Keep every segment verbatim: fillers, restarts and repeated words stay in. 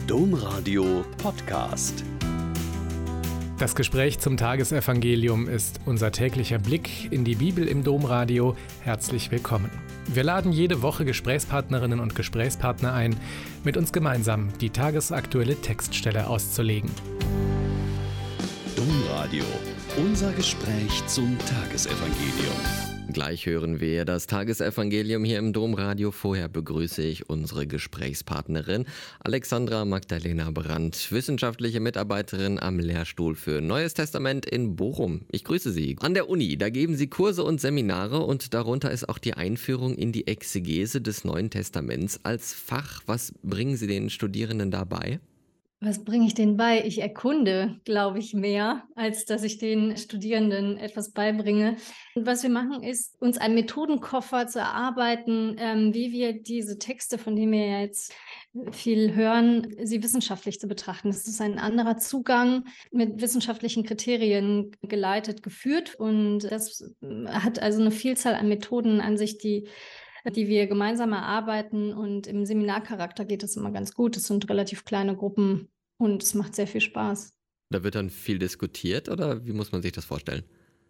Domradio Podcast. Das Gespräch zum Tagesevangelium ist unser täglicher Blick in die Bibel im Domradio. Herzlich willkommen. Wir laden jede Woche Gesprächspartnerinnen und Gesprächspartner ein, mit uns gemeinsam die tagesaktuelle Textstelle auszulegen. Domradio, unser Gespräch zum Tagesevangelium. Gleich hören wir das Tagesevangelium hier im Domradio. Vorher begrüße ich unsere Gesprächspartnerin Alexandra Magdalena Brandt, wissenschaftliche Mitarbeiterin am Lehrstuhl für Neues Testament in Bochum. Ich grüße Sie. An der Uni, da geben Sie Kurse und Seminare und darunter ist auch die Einführung in die Exegese des Neuen Testaments als Fach. Was bringen Sie den Studierenden dabei? Was bringe ich denen bei? Ich erkunde, glaube ich, mehr, als dass ich den Studierenden etwas beibringe. Und was wir machen, ist, uns einen Methodenkoffer zu erarbeiten, ähm, wie wir diese Texte, von denen wir ja jetzt viel hören, sie wissenschaftlich zu betrachten. Das ist ein anderer Zugang, mit wissenschaftlichen Kriterien geleitet, geführt. Und das hat also eine Vielzahl an Methoden an sich, die die wir gemeinsam erarbeiten, und im Seminarcharakter geht es immer ganz gut. Es sind relativ kleine Gruppen und es macht sehr viel Spaß. Da wird dann viel diskutiert oder wie muss man sich das vorstellen?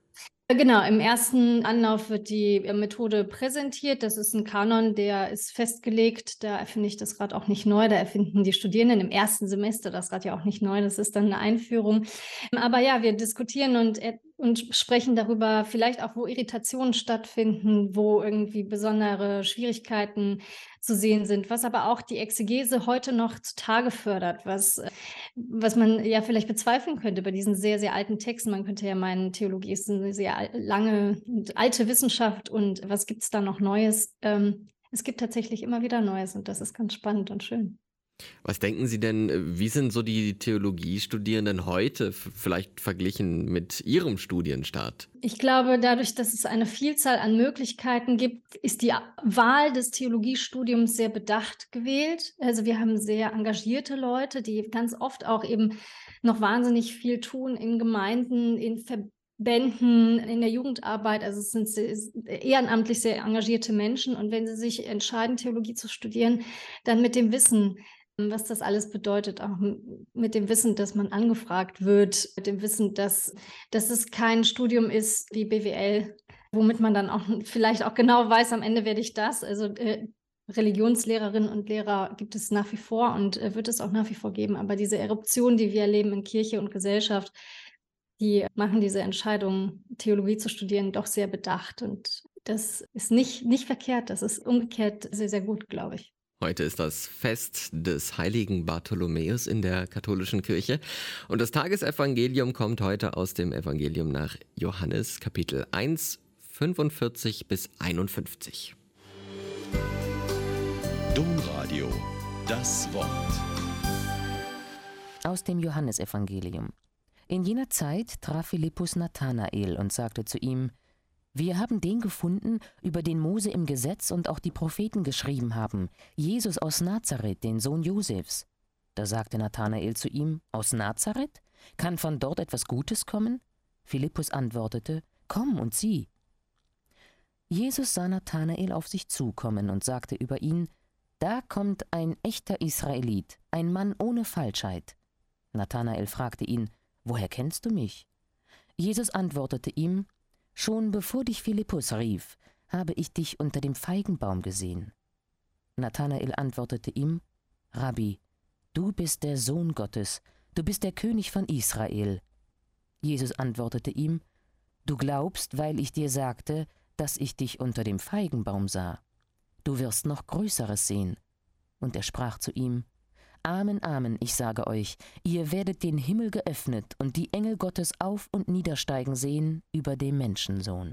Genau, im ersten Anlauf wird die Methode präsentiert. Das ist ein Kanon, der ist festgelegt. Da erfinde ich das Rad auch nicht neu. Da erfinden die Studierenden im ersten Semester das Rad ja auch nicht neu. Das ist dann eine Einführung. Aber ja, wir diskutieren und, und sprechen darüber, vielleicht auch, wo Irritationen stattfinden, wo irgendwie besondere Schwierigkeiten zu sehen sind, was aber auch die Exegese heute noch zutage fördert, was, was man ja vielleicht bezweifeln könnte bei diesen sehr, sehr alten Texten. Man könnte ja meinen, Theologie ist eine sehr lange und alte Wissenschaft und was gibt es da noch Neues? Ähm, es gibt tatsächlich immer wieder Neues und das ist ganz spannend und schön. Was denken Sie denn, wie sind so die Theologiestudierenden heute vielleicht verglichen mit Ihrem Studienstart? Ich glaube, dadurch, dass es eine Vielzahl an Möglichkeiten gibt, ist die Wahl des Theologiestudiums sehr bedacht gewählt. Also wir haben sehr engagierte Leute, die ganz oft auch eben noch wahnsinnig viel tun in Gemeinden, in Verbänden, in der Jugendarbeit. Also es sind sehr, ehrenamtlich sehr engagierte Menschen. Und wenn sie sich entscheiden, Theologie zu studieren, dann mit dem Wissen, was das alles bedeutet, auch mit dem Wissen, dass man angefragt wird, mit dem Wissen, dass, dass es kein Studium ist wie B W L, womit man dann auch vielleicht auch genau weiß, am Ende werde ich das. Also äh, Religionslehrerinnen und Lehrer gibt es nach wie vor und äh, wird es auch nach wie vor geben. Aber diese Eruption, die wir erleben in Kirche und Gesellschaft, die machen diese Entscheidung, Theologie zu studieren, doch sehr bedacht. Und das ist nicht, nicht verkehrt, das ist umgekehrt sehr, sehr gut, glaube ich. Heute ist das Fest des heiligen Bartholomäus in der katholischen Kirche. Und das Tagesevangelium kommt heute aus dem Evangelium nach Johannes, Kapitel eins, fünfundvierzig bis einundfünfzig. Domradio, das Wort. Aus dem Johannesevangelium. In jener Zeit traf Philippus Nathanael und sagte zu ihm: Wir haben den gefunden, über den Mose im Gesetz und auch die Propheten geschrieben haben, Jesus aus Nazareth, den Sohn Josefs. Da sagte Nathanael zu ihm: Aus Nazareth? Kann von dort etwas Gutes kommen? Philippus antwortete: Komm und sieh. Jesus sah Nathanael auf sich zukommen und sagte über ihn: Da kommt ein echter Israelit, ein Mann ohne Falschheit. Nathanael fragte ihn: Woher kennst du mich? Jesus antwortete ihm: Schon bevor dich Philippus rief, habe ich dich unter dem Feigenbaum gesehen. Nathanael antwortete ihm: Rabbi, du bist der Sohn Gottes, du bist der König von Israel. Jesus antwortete ihm: Du glaubst, weil ich dir sagte, dass ich dich unter dem Feigenbaum sah. Du wirst noch Größeres sehen. Und er sprach zu ihm: Amen, Amen, ich sage euch, ihr werdet den Himmel geöffnet und die Engel Gottes auf- und niedersteigen sehen über dem Menschensohn.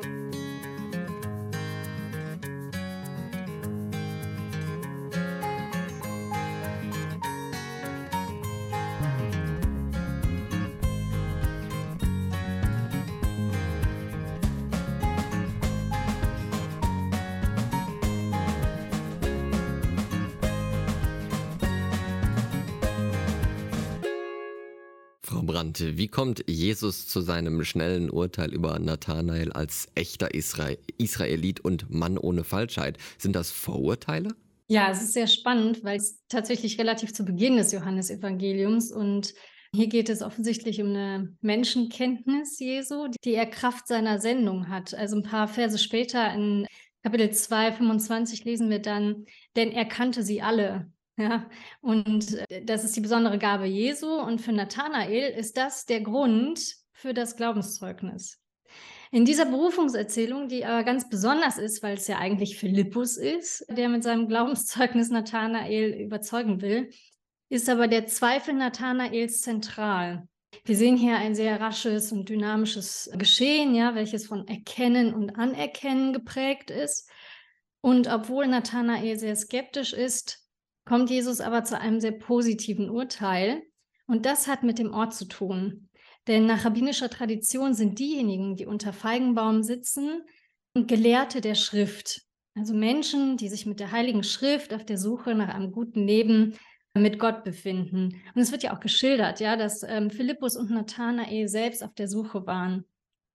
Brandt, wie kommt Jesus zu seinem schnellen Urteil über Nathanael als echter Isra- Israelit und Mann ohne Falschheit? Sind das Vorurteile? Ja, es ist sehr spannend, weil es tatsächlich relativ zu Beginn des Johannesevangeliums und hier geht es offensichtlich um eine Menschenkenntnis Jesu, die er Kraft seiner Sendung hat. Also ein paar Verse später in Kapitel zwei, fünfundzwanzig lesen wir dann, denn er kannte sie alle. Ja, und das ist die besondere Gabe Jesu und für Nathanael ist das der Grund für das Glaubenszeugnis. In dieser Berufungserzählung, die aber ganz besonders ist, weil es ja eigentlich Philippus ist, der mit seinem Glaubenszeugnis Nathanael überzeugen will, ist aber der Zweifel Nathanaels zentral. Wir sehen hier ein sehr rasches und dynamisches Geschehen, ja, welches von Erkennen und Anerkennen geprägt ist. Und obwohl Nathanael sehr skeptisch ist, kommt Jesus aber zu einem sehr positiven Urteil. Und das hat mit dem Ort zu tun. Denn nach rabbinischer Tradition sind diejenigen, die unter Feigenbaum sitzen, Gelehrte der Schrift. Also Menschen, die sich mit der Heiligen Schrift auf der Suche nach einem guten Leben mit Gott befinden. Und es wird ja auch geschildert, ja, dass ähm, Philippus und Nathanael selbst auf der Suche waren.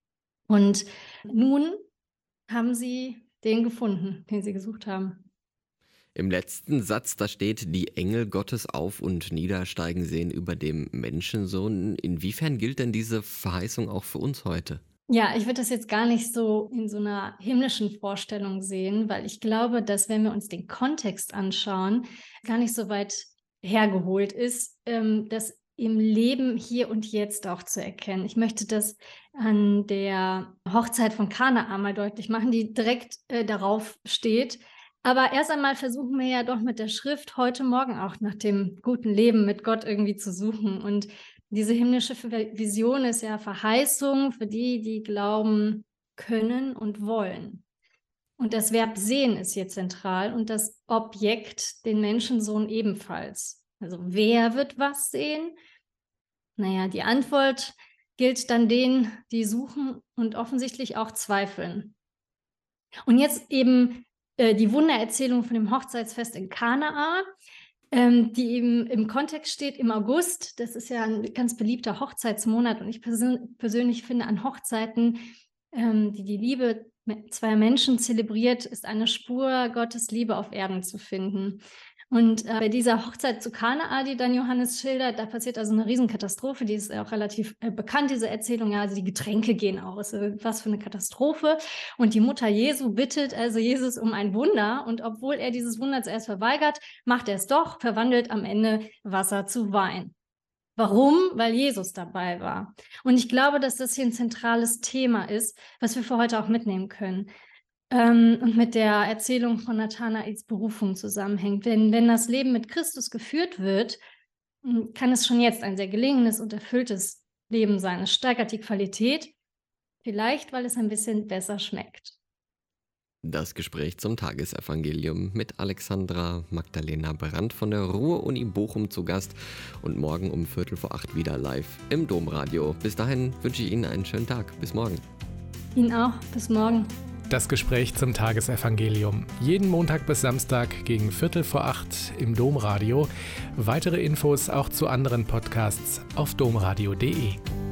Und nun haben sie den gefunden, den sie gesucht haben. Im letzten Satz, da steht, die Engel Gottes auf- und niedersteigen sehen über dem Menschensohn. Inwiefern gilt denn diese Verheißung auch für uns heute? Ja, ich würde das jetzt gar nicht so in so einer himmlischen Vorstellung sehen, weil ich glaube, dass wenn wir uns den Kontext anschauen, gar nicht so weit hergeholt ist, ähm, das im Leben hier und jetzt auch zu erkennen. Ich möchte das an der Hochzeit von Kana mal deutlich machen, die direkt äh, darauf steht. Aber erst einmal versuchen wir ja doch mit der Schrift heute Morgen auch nach dem guten Leben mit Gott irgendwie zu suchen. Und diese himmlische Vision ist ja Verheißung für die, die glauben können und wollen. Und das Verb sehen ist hier zentral und das Objekt, den Menschensohn ebenfalls. Also wer wird was sehen? Naja, die Antwort gilt dann denen, die suchen und offensichtlich auch zweifeln. Und jetzt eben äh, die Wundererzählung von dem Hochzeitsfest in Kanaa, ähm, die eben im Kontext steht im August. Das ist ja ein ganz beliebter Hochzeitsmonat und ich persön- persönlich finde an Hochzeiten, ähm, die die Liebe zweier Menschen zelebriert, ist eine Spur Gottes Liebe auf Erden zu finden. Und äh, bei dieser Hochzeit zu Kanaa, die dann Johannes schildert, da passiert also eine Riesenkatastrophe, die ist auch relativ äh, bekannt, diese Erzählung, ja, also die Getränke gehen aus, also was für eine Katastrophe. Und die Mutter Jesu bittet also Jesus um ein Wunder und obwohl er dieses Wunder zuerst verweigert, macht er es doch, verwandelt am Ende Wasser zu Wein. Warum? Weil Jesus dabei war. Und ich glaube, dass das hier ein zentrales Thema ist, was wir für heute auch mitnehmen können. Ähm, und mit der Erzählung von Nathanaels Berufung zusammenhängt. Denn wenn das Leben mit Christus geführt wird, kann es schon jetzt ein sehr gelingendes und erfülltes Leben sein. Es steigert die Qualität, vielleicht weil es ein bisschen besser schmeckt. Das Gespräch zum Tagesevangelium mit Alexandra Magdalena Brandt von der Ruhr-Uni Bochum zu Gast und morgen um Viertel vor acht wieder live im Domradio. Bis dahin wünsche ich Ihnen einen schönen Tag. Bis morgen. Ihnen auch. Bis morgen. Das Gespräch zum Tagesevangelium. Jeden Montag bis Samstag gegen Viertel vor acht im Domradio. Weitere Infos auch zu anderen Podcasts auf domradio punkt de.